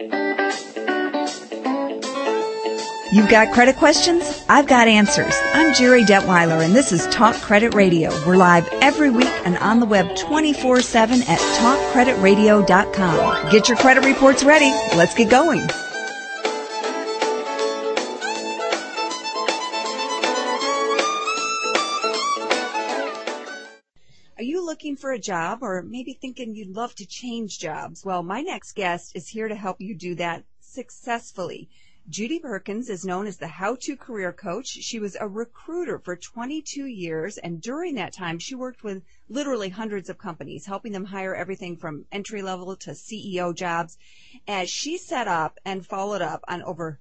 You've got credit questions? I've got answers. I'm Jerry Detweiler, and this is Talk Credit Radio. We're live every week and on the web 24/7 at talkcreditradio.com. Get your credit reports ready. Let's get going. Are you looking for a job or maybe thinking you'd love to change jobs? Well, my next guest is here to help you do that successfully. Judy Perkins is known as the How-To Career Coach. She was a recruiter for 22 years, and during that time, she worked with literally hundreds of companies, helping them hire everything from entry-level to CEO jobs. As she set up and followed up on over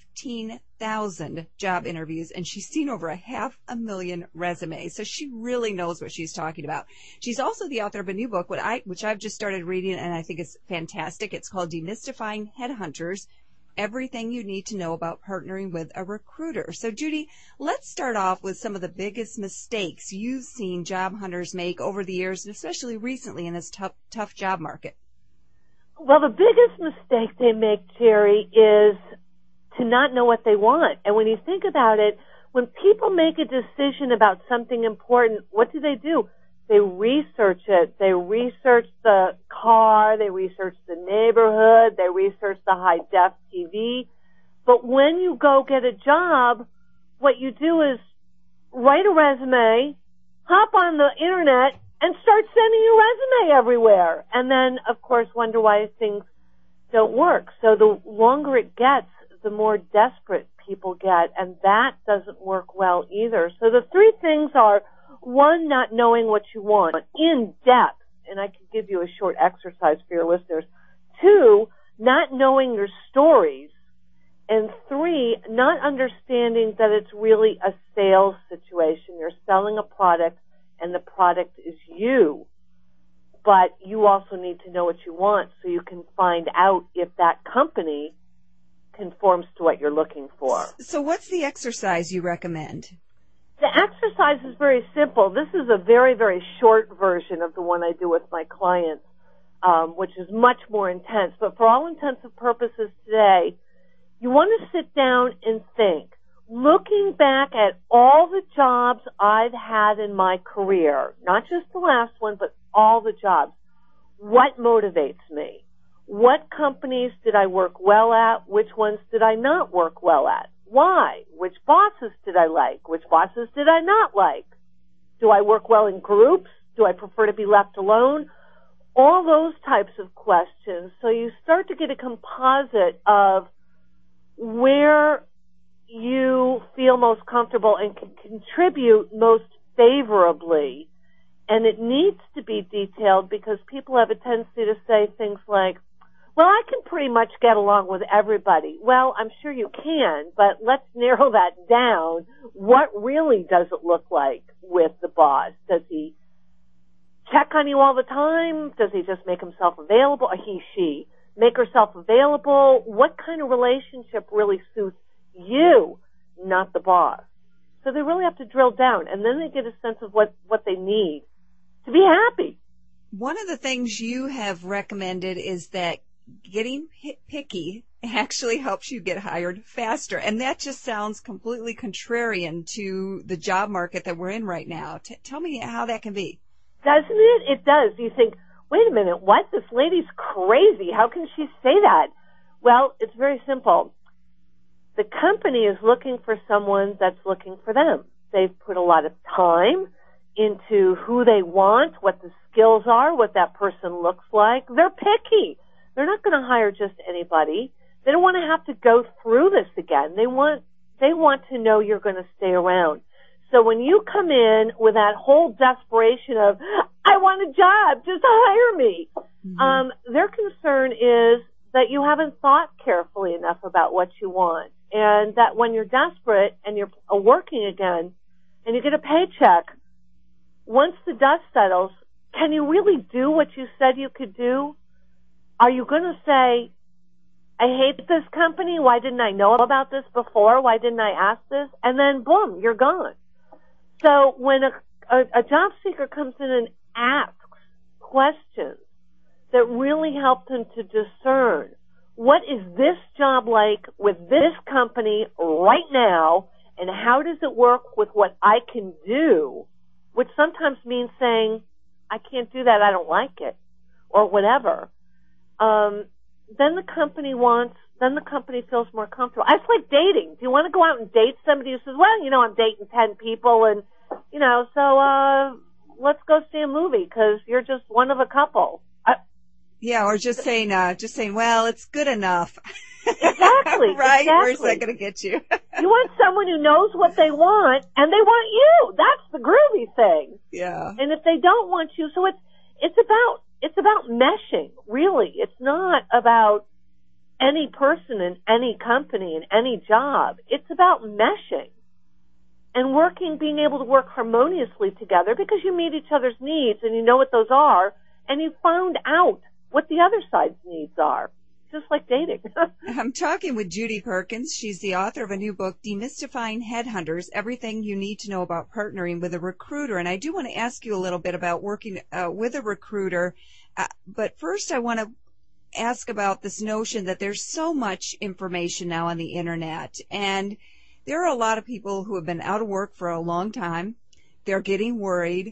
15,000 job interviews, and she's seen over 500,000 resumes, so she really knows what she's talking about. She's also the author of a new book, which I've just started reading, and I think is fantastic. It's called Demystifying Headhunters: Everything You Need to Know About Partnering with a Recruiter. So, Judy, let's start off with some of the biggest mistakes you've seen job hunters make over the years, and especially recently in this tough job market. Well, the biggest mistake they make, Jerry, is to not know what they want. And when you think about it, when people make a decision about something important, what do? They research it. They research the car. They research the neighborhood. They research the high-def TV. But when you go get a job, what you do is write a resume, hop on the Internet, and start sending your resume everywhere. And then, of course, wonder why things don't work. So the longer it gets, the more desperate people get, and that doesn't work well either. So the three things are: one, not knowing what you want in depth, and I can give you a short exercise for your listeners. Two, not knowing your stories. And three, not understanding that it's really a sales situation. You're selling a product, and the product is you. But you also need to know what you want so you can find out if that company conforms to what you're looking for. So what's the exercise you recommend? The exercise is very simple. This is a very, very short version of the one I do with my clients, which is much more intense. But for all intents and purposes today, you want to sit down and think, looking back at all the jobs I've had in my career, not just the last one, but all the jobs, what motivates me? What companies did I work well at? Which ones did I not work well at? Why? Which bosses did I like? Which bosses did I not like? Do I work well in groups? Do I prefer to be left alone? All those types of questions. So you start to get a composite of where you feel most comfortable and can contribute most favorably. And it needs to be detailed because people have a tendency to say things like, well, I can pretty much get along with everybody. Well, I'm sure you can, but let's narrow that down. What really does it look like with the boss? Does he check on you all the time? Does he just make himself available? Or she make herself available? What kind of relationship really suits you, not the boss? So they really have to drill down, and then they get a sense of what they need to be happy. One of the things you have recommended is that getting picky actually helps you get hired faster. And that just sounds completely contrarian to the job market that we're in right now. Tell me how that can be. Doesn't it? It does. You think, wait a minute, what? This lady's crazy. How can she say that? Well, it's very simple. The company is looking for someone that's looking for them. They've put a lot of time into who they want, what the skills are, what that person looks like. They're picky. They're not going to hire just anybody. They don't want to have to go through this again. They want to know you're going to stay around. So when you come in with that whole desperation of, I want a job, just hire me, their concern is that you haven't thought carefully enough about what you want, and that when you're desperate and you're working again and you get a paycheck, once the dust settles, can you really do what you said you could do? Are you going to say, I hate this company. Why didn't I know about this before? Why didn't I ask this? And then, boom, you're gone. So when a job seeker comes in and asks questions that really help them to discern what is this job like with this company right now, and how does it work with what I can do, which sometimes means saying, I can't do that, I don't like it, or whatever. Then the company feels more comfortable. It's like dating. Do you want to go out and date somebody who says, well, I'm dating 10 people, and, so let's go see a movie because you're just one of a couple. Yeah, or just saying, well, it's good enough. Exactly. Right? Exactly. Where's that going to get you? You want someone who knows what they want, and they want you. That's the groovy thing. Yeah. And if they don't want you, so it's about meshing, really. It's not about any person in any company, in any job. It's about meshing and being able to work harmoniously together because you meet each other's needs and you know what those are, and you found out what the other side's needs are, just like dating. I'm talking with Judy Perkins. She's the author of a new book, Demystifying Headhunters, Everything You Need to Know About Partnering with a Recruiter. And I do want to ask you a little bit about working with a recruiter. But first, I want to ask about this notion that there's so much information now on the Internet. And there are a lot of people who have been out of work for a long time. They're getting worried.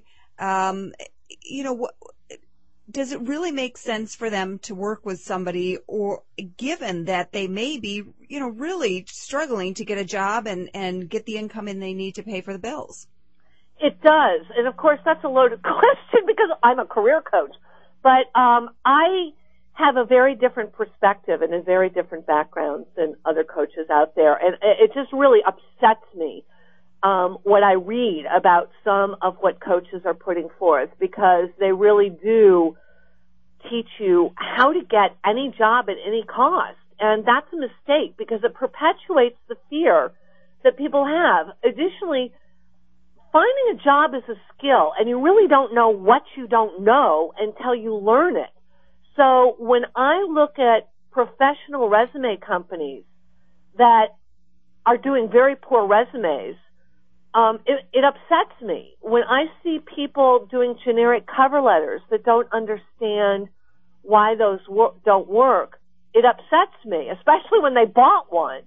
Does it really make sense for them to work with somebody, or given that they may be, really struggling to get a job and get the income in they need to pay for the bills? It does. And of course, that's a loaded question because I'm a career coach. But I have a very different perspective and a very different background than other coaches out there. And it just really upsets me what I read about some of what coaches are putting forth, because they really do teach you how to get any job at any cost. And that's a mistake because it perpetuates the fear that people have. Additionally, finding a job is a skill, and you really don't know what you don't know until you learn it. So when I look at professional resume companies that are doing very poor resumes, it upsets me when I see people doing generic cover letters that don't understand why those don't work. It upsets me, especially when they bought one.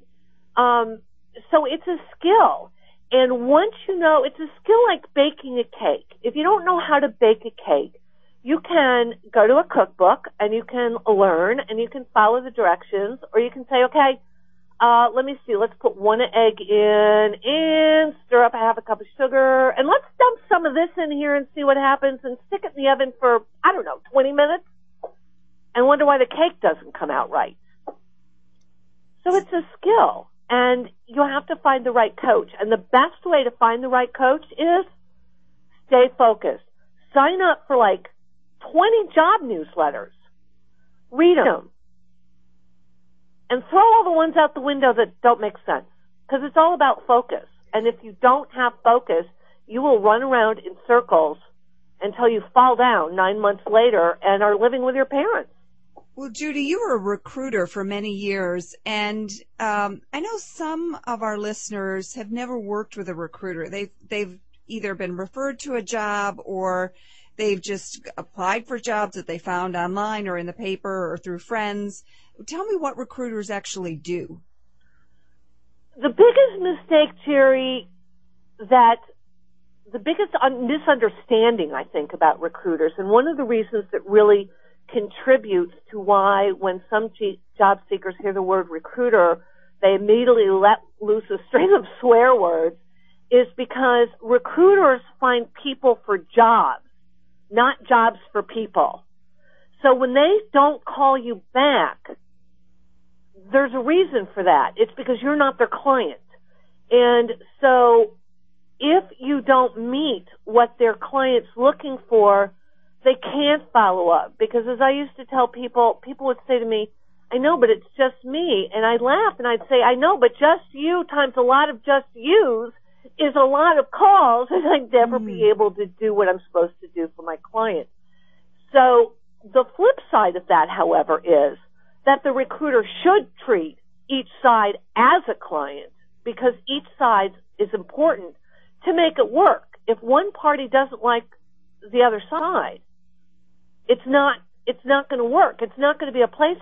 So it's a skill. And once you know, it's a skill like baking a cake. If you don't know how to bake a cake, you can go to a cookbook and you can learn and you can follow the directions, or you can say, okay, let me see, let's put one egg in and stir up a half a cup of sugar, and let's dump some of this in here and see what happens, and stick it in the oven for, 20 minutes, and wonder why the cake doesn't come out right. So it's a skill, and you have to find the right coach. And the best way to find the right coach is stay focused. Sign up for 20 job newsletters. Read them. And throw all the ones out the window that don't make sense, because it's all about focus. And if you don't have focus, you will run around in circles until you fall down 9 months later and are living with your parents. Well, Judy, you were a recruiter for many years, and I know some of our listeners have never worked with a recruiter. They've either been referred to a job, or they've just applied for jobs that they found online or in the paper or through friends. Tell me what recruiters actually do. The biggest mistake, Jerry, the biggest misunderstanding, I think, about recruiters, and one of the reasons that really contributes to why when some job seekers hear the word recruiter, they immediately let loose a string of swear words, is because recruiters find people for jobs, not jobs for people. So when they don't call you back, there's a reason for that. It's because you're not their client. And so if you don't meet what their client's looking for, they can't follow up. Because as I used to tell people would say to me, I know, but it's just me. And I'd laugh and I'd say, I know, but just you times a lot of just yous is a lot of calls, and I'd never be able to do what I'm supposed to do for my client. So the flip side of that, however, is that the recruiter should treat each side as a client, because each side is important to make it work. If one party doesn't like the other side, it's not going to work. It's not going to be a placement.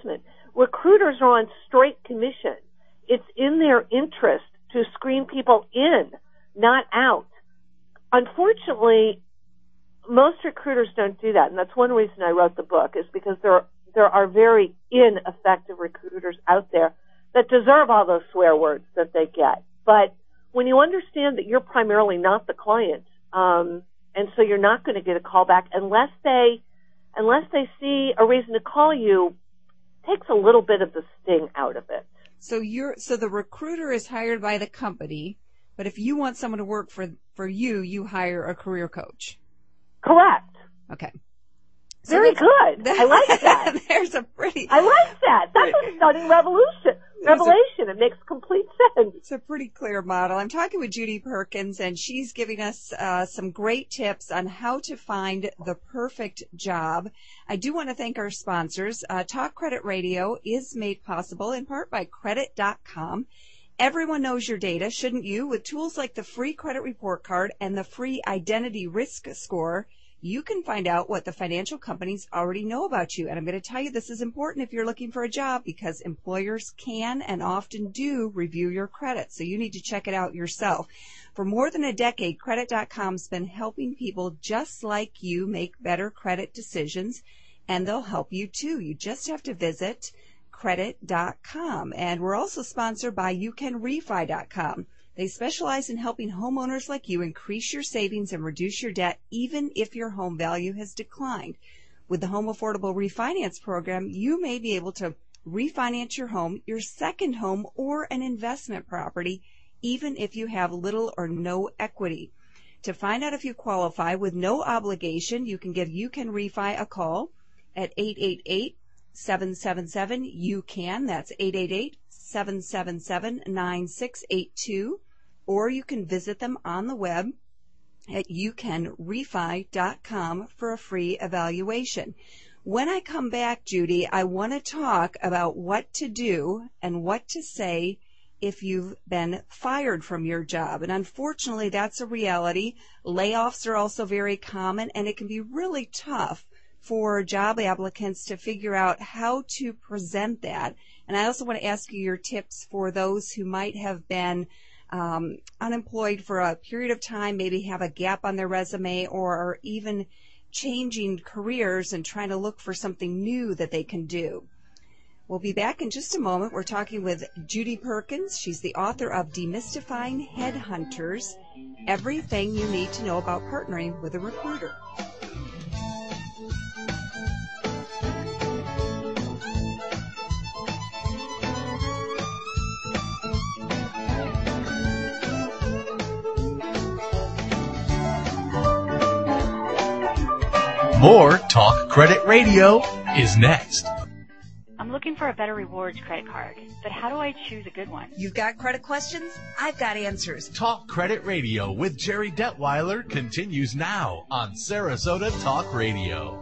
recruiters are on straight commission. It's in their interest to screen people in, not out. Unfortunately, most recruiters don't do that, and that's one reason I wrote the book, is because there are very ineffective recruiters out there that deserve all those swear words that they get. But when you understand that you're primarily not the client, and so you're not going to get a call back unless they see a reason to call you, takes a little bit of the sting out of it. So the recruiter is hired by the company, but if you want someone to work for you, you hire a career coach. Correct. Okay. So very good. I like that. I like that. That's a stunning revelation. It makes complete sense. It's a pretty clear model. I'm talking with Judy Perkins, and she's giving us some great tips on how to find the perfect job. I do want to thank our sponsors. Talk Credit Radio is made possible in part by Credit.com. Everyone knows your data, shouldn't you? With tools like the free credit report card and the free identity risk score, you can find out what the financial companies already know about you. And I'm going to tell you this is important if you're looking for a job, because employers can and often do review your credit. So you need to check it out yourself. For more than a decade, Credit.com's been helping people just like you make better credit decisions, and they'll help you too. You just have to visit Credit.com. And we're also sponsored by YouCanRefi.com. They specialize in helping homeowners like you increase your savings and reduce your debt, even if your home value has declined. With the Home Affordable Refinance Program, you may be able to refinance your home, your second home, or an investment property, even if you have little or no equity. To find out if you qualify with no obligation, you can give You Can Refi a call at 888-777-YOU-CAN. That's 888-777-9682. Or you can visit them on the web at youcanrefi.com for a free evaluation. When I come back, Judy, I want to talk about what to do and what to say if you've been fired from your job. And unfortunately, that's a reality. Layoffs are also very common, and it can be really tough for job applicants to figure out how to present that. And I also want to ask you your tips for those who might have been unemployed for a period of time, maybe have a gap on their resume, or are even changing careers and trying to look for something new that they can do. We'll be back in just a moment. We're talking with Judy Perkins. She's the author of Demystifying Headhunters, Everything You Need to Know About Partnering with a Recruiter. More Talk Credit Radio is next. I'm looking for a better rewards credit card, but how do I choose a good one? You've got credit questions? I've got answers. Talk Credit Radio with Jerry Detweiler continues now on Sarasota Talk Radio.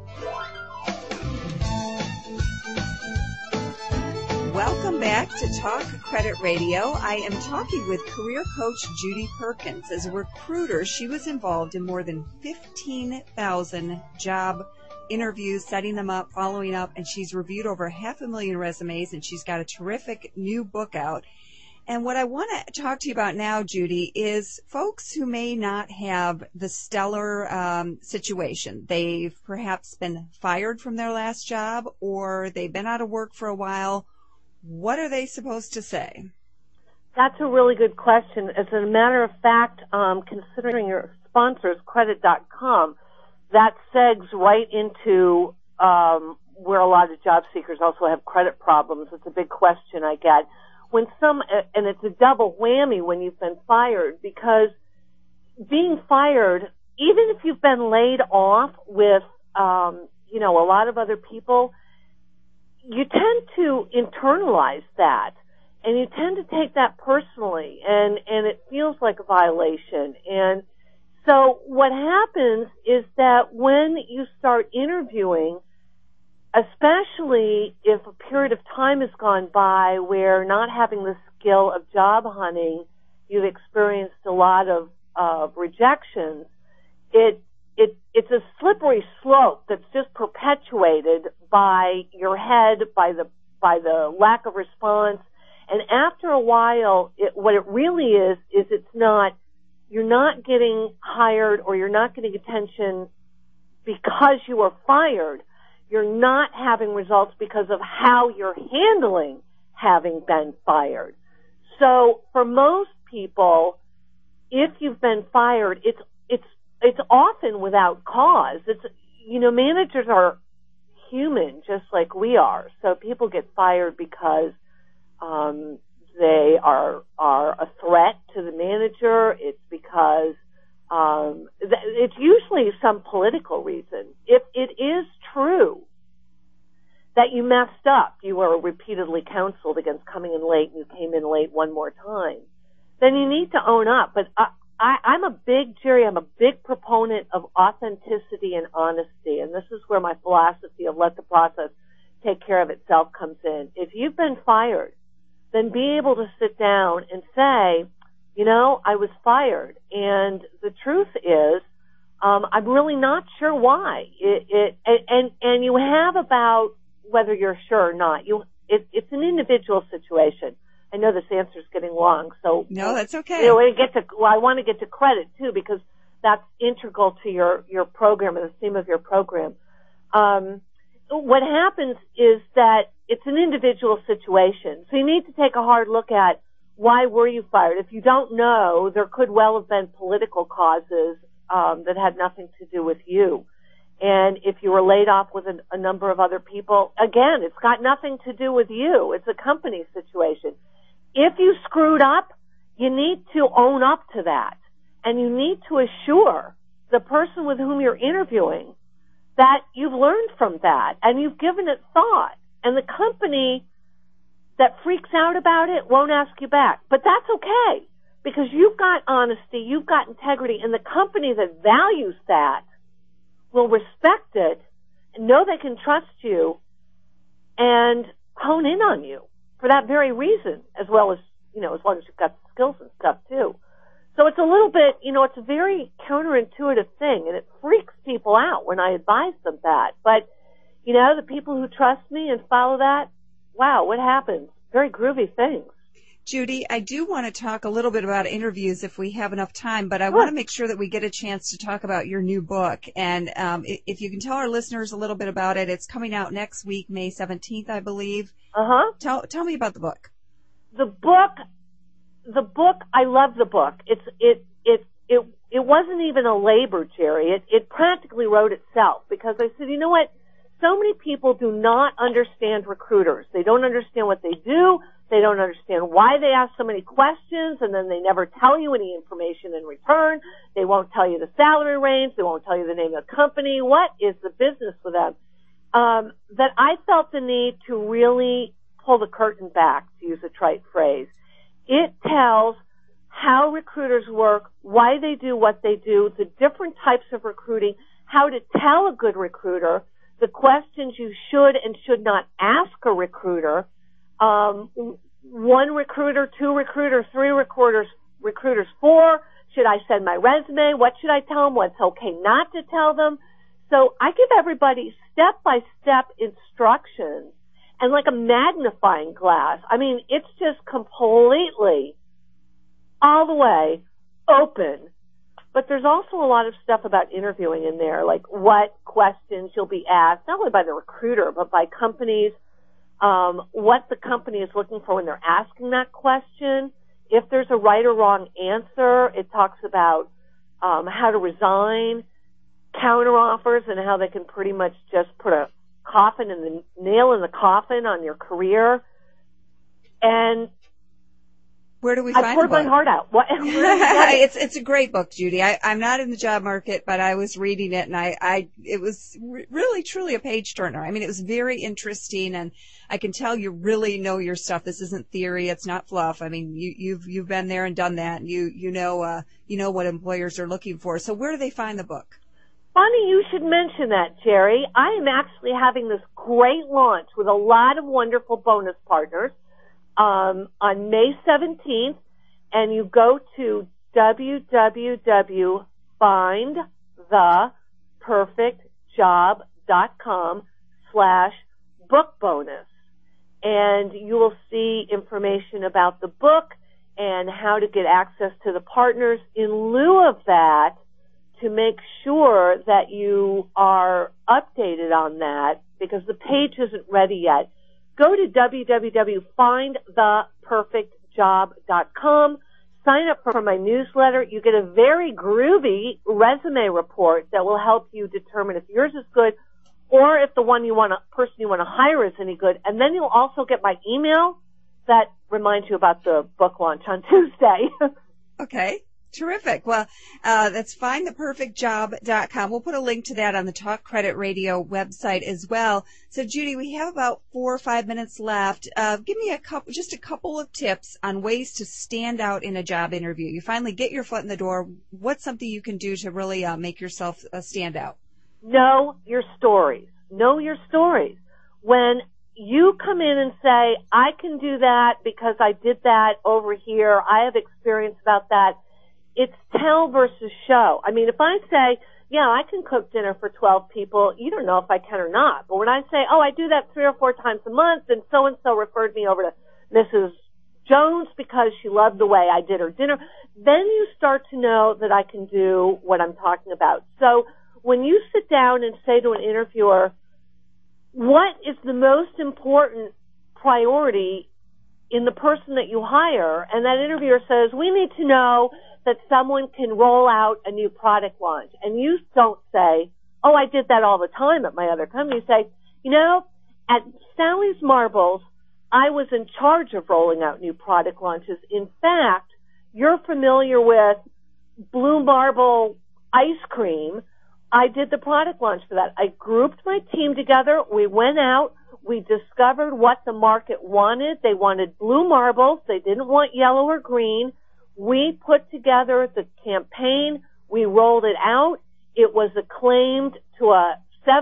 Welcome back to Talk Credit Radio. I am talking with career coach Judy Perkins. As a recruiter, she was involved in more than 15,000 job interviews, setting them up, following up, and she's reviewed over 500,000 resumes, and she's got a terrific new book out. And what I want to talk to you about now, Judy, is folks who may not have the stellar situation. They've perhaps been fired from their last job, or they've been out of work for a while. What are they supposed to say? That's a really good question. As a matter of fact, considering your sponsors, Credit.com, that segs right into where a lot of job seekers also have credit problems. It's a big question I get. And it's a double whammy when you've been fired, because being fired, even if you've been laid off with, a lot of other people, you tend to internalize that, and you tend to take that personally, and it feels like a violation. And so what happens is that when you start interviewing, especially if a period of time has gone by where not having the skill of job hunting, you've experienced a lot of rejections, it's a slippery slope that's just perpetuated by your head, by by the lack of response. And after a while, what it really is it's not, you're not getting hired or you're not getting attention because you were fired. You're not having results because of how you're handling having been fired. So for most people, if you've been fired, it's often without cause. Managers are human just like we are. So people get fired because they are a threat to the manager. It's because it's usually some political reason. If it is true that you messed up, you were repeatedly counseled against coming in late and you came in late one more time, then you need to own up. But I'm a big proponent of authenticity and honesty, and this is where my philosophy of let the process take care of itself comes in. If you've been fired, then be able to sit down and say, I was fired, and the truth is, I'm really not sure why. And you have about whether you're sure or not. It's an individual situation. I know this answer is getting long, so no, that's okay. I want to get to credit too because that's integral to your program and the theme of your program. What happens is that it's an individual situation, so you need to take a hard look at why were you fired. If you don't know, there could well have been political causes that had nothing to do with you. And if you were laid off with a number of other people, again, it's got nothing to do with you. It's a company situation. If you screwed up, you need to own up to that. And you need to assure the person with whom you're interviewing that you've learned from that and you've given it thought. And the company that freaks out about it won't ask you back. But that's okay because you've got honesty, you've got integrity, and the company that values that will respect it and know they can trust you and hone in on you for that very reason, as well as, as long as you've got the skills and stuff too. So it's a little bit, it's a very counterintuitive thing, and it freaks people out when I advise them that. But, the people who trust me and follow that, wow, what happens? Very groovy things. Judy, I do want to talk a little bit about interviews if we have enough time, but I want to make sure that we get a chance to talk about your new book. And if you can tell our listeners a little bit about it, it's coming out next week, May 17th, I believe. Uh-huh. Tell me about the book. The book, I love the book. It wasn't even a labor, Jerry. It practically wrote itself because I said, you know what? So many people do not understand recruiters. They don't understand what they do. They don't understand why they ask so many questions, and then they never tell you any information in return. They won't tell you the salary range. They won't tell you the name of the company. What is the business with them? That I felt the need to really pull the curtain back, to use a trite phrase. It tells how recruiters work, why they do what they do, the different types of recruiting, how to tell a good recruiter, the questions you should and should not ask a recruiter, one recruiter, two recruiters, three recruiters, 4. Should I send my resume? What should I tell them? What's okay not to tell them? So I give everybody step-by-step instructions and like a magnifying glass. I mean, it's just completely all the way open. But there's also a lot of stuff about interviewing in there, like what questions you'll be asked, not only by the recruiter, but by companies, what the company is looking for when they're asking that question. If there's a right or wrong answer, it talks about how to resign, counteroffers, and how they can pretty much just put a nail in the coffin on your career. And where do we find it? I poured my heart out. It's a great book, Judy. I'm not in the job market, but I was reading it, and it was really, truly a page turner. I mean, it was very interesting, and I can tell you really know your stuff. This isn't theory. It's not fluff. I mean, you've been there and done that, and you know what employers are looking for. So where do they find the book? Funny you should mention that, Jerry. I am actually having this great launch with a lot of wonderful bonus partners on May 17th, and you go to www.findtheperfectjob.com/bookbonus. and you will see information about the book and how to get access to the partners. In lieu of that, to make sure that you are updated on that, because the page isn't ready yet, go to www.findtheperfectjob.com. Sign up for my newsletter. You get a very groovy resume report that will help you determine if yours is good or if the person you want to hire is any good. And then you'll also get my email that reminds you about the book launch on Tuesday. Okay. Terrific. Well, that's findtheperfectjob.com. We'll put a link to that on the Talk Credit Radio website as well. So, Judy, we have about 4 or 5 minutes left. Give me just a couple of tips on ways to stand out in a job interview. You finally get your foot in the door. What's something you can do to really make yourself stand out? Know your stories. Know your stories. When you come in and say, I can do that because I did that over here, I have experience about that, it's tell versus show. I mean, if I say, yeah, I can cook dinner for 12 people, you don't know if I can or not. But when I say, oh, I do that 3 or 4 times a month, and so referred me over to Mrs. Jones because she loved the way I did her dinner, then you start to know that I can do what I'm talking about. So when you sit down and say to an interviewer, what is the most important priority in the person that you hire? And that interviewer says, we need to know that someone can roll out a new product launch. And you don't say, oh, I did that all the time at my other company. You say, you know, at Sally's Marbles, I was in charge of rolling out new product launches. In fact, you're familiar with Blue Marble ice cream. I did the product launch for that. I grouped my team together. We went out. We discovered what the market wanted. They wanted blue marbles. They didn't want yellow or green. We put together the campaign. We rolled it out. It was acclaimed to a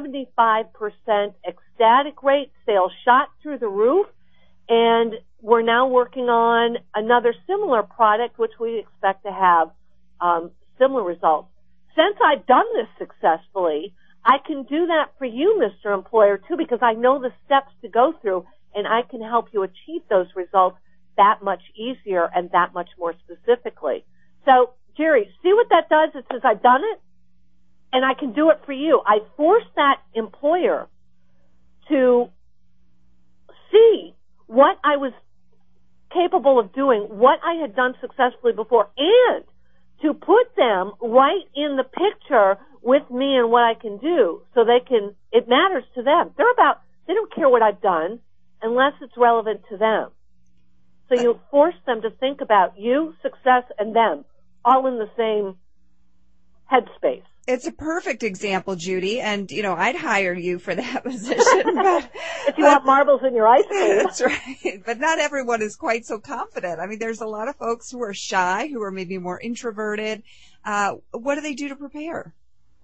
75% ecstatic rate. Sales shot through the roof. And we're now working on another similar product, which we expect to have similar results. Since I've done this successfully, I can do that for you, Mr. Employer, too, because I know the steps to go through, and I can help you achieve those results that much easier and that much more specifically. So, Jerry, see what that does? It says I've done it, and I can do it for you. I force that employer to see what I was capable of doing, what I had done successfully before, and to put them right in the picture with me and what I can do so it matters to them. They don't care what I've done unless it's relevant to them. So you force them to think about you, success, and them, all in the same headspace. It's a perfect example, Judy, and, I'd hire you for that position. But, if you want marbles in your ice cream. That's right. But not everyone is quite so confident. I mean, there's a lot of folks who are shy, who are maybe more introverted. What do they do to prepare?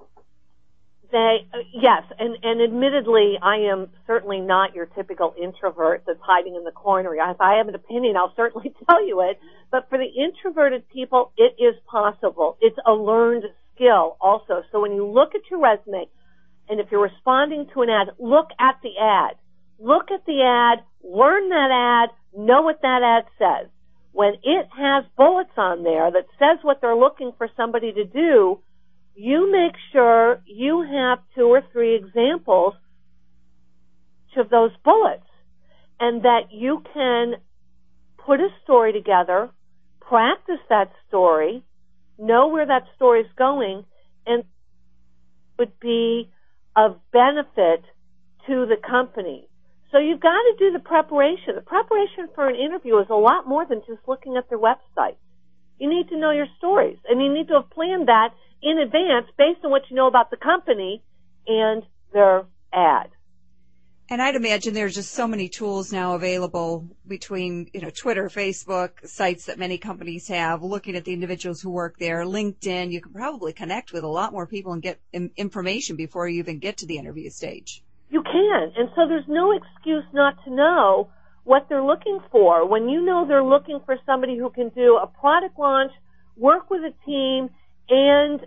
Yes, and admittedly, I am certainly not your typical introvert that's hiding in the corner. If I have an opinion, I'll certainly tell you it. But for the introverted people, it is possible. It's a learned skill also. So when you look at your resume, and if you're responding to an ad, look at the ad. Look at the ad, learn that ad, know what that ad says. When it has bullets on there that says what they're looking for somebody to do, you make sure you have 2 or 3 examples of those bullets, and that you can put a story together, practice that story, know where that story is going, and would be of benefit to the company. So you've got to do the preparation. The preparation for an interview is a lot more than just looking at their website. You need to know your stories, and you need to have planned that in advance based on what you know about the company and their ad. And I'd imagine there's just so many tools now available between, Twitter, Facebook, sites that many companies have, looking at the individuals who work there, LinkedIn. You can probably connect with a lot more people and get information before you even get to the interview stage. You can. And so there's no excuse not to know what they're looking for. When you know they're looking for somebody who can do a product launch, work with a team, and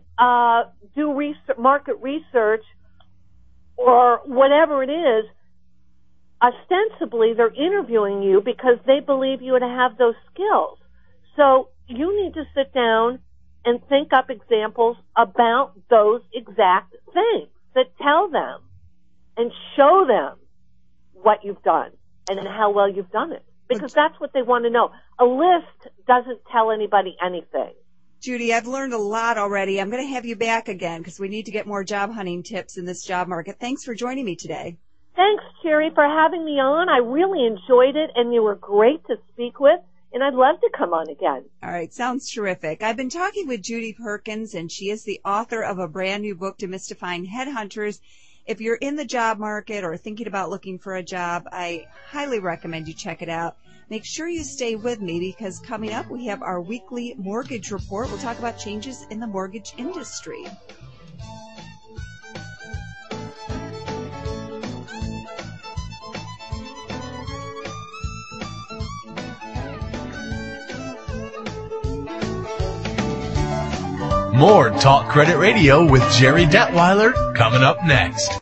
do market research or whatever it is, ostensibly they're interviewing you because they believe you to have those skills. So you need to sit down and think up examples about those exact things that tell them and show them what you've done and how well you've done it. Because that's what they want to know. A list doesn't tell anybody anything. Judy, I've learned a lot already. I'm going to have you back again because we need to get more job hunting tips in this job market. Thanks for joining me today. Thanks, Cherry, for having me on. I really enjoyed it, and you were great to speak with, and I'd love to come on again. All right, sounds terrific. I've been talking with Judy Perkins, and she is the author of a brand new book, Demystifying Headhunters. If you're in the job market or thinking about looking for a job, I highly recommend you check it out. Make sure you stay with me because coming up we have our weekly mortgage report. We'll talk about changes in the mortgage industry. More Talk Credit Radio with Jerry Detweiler coming up next.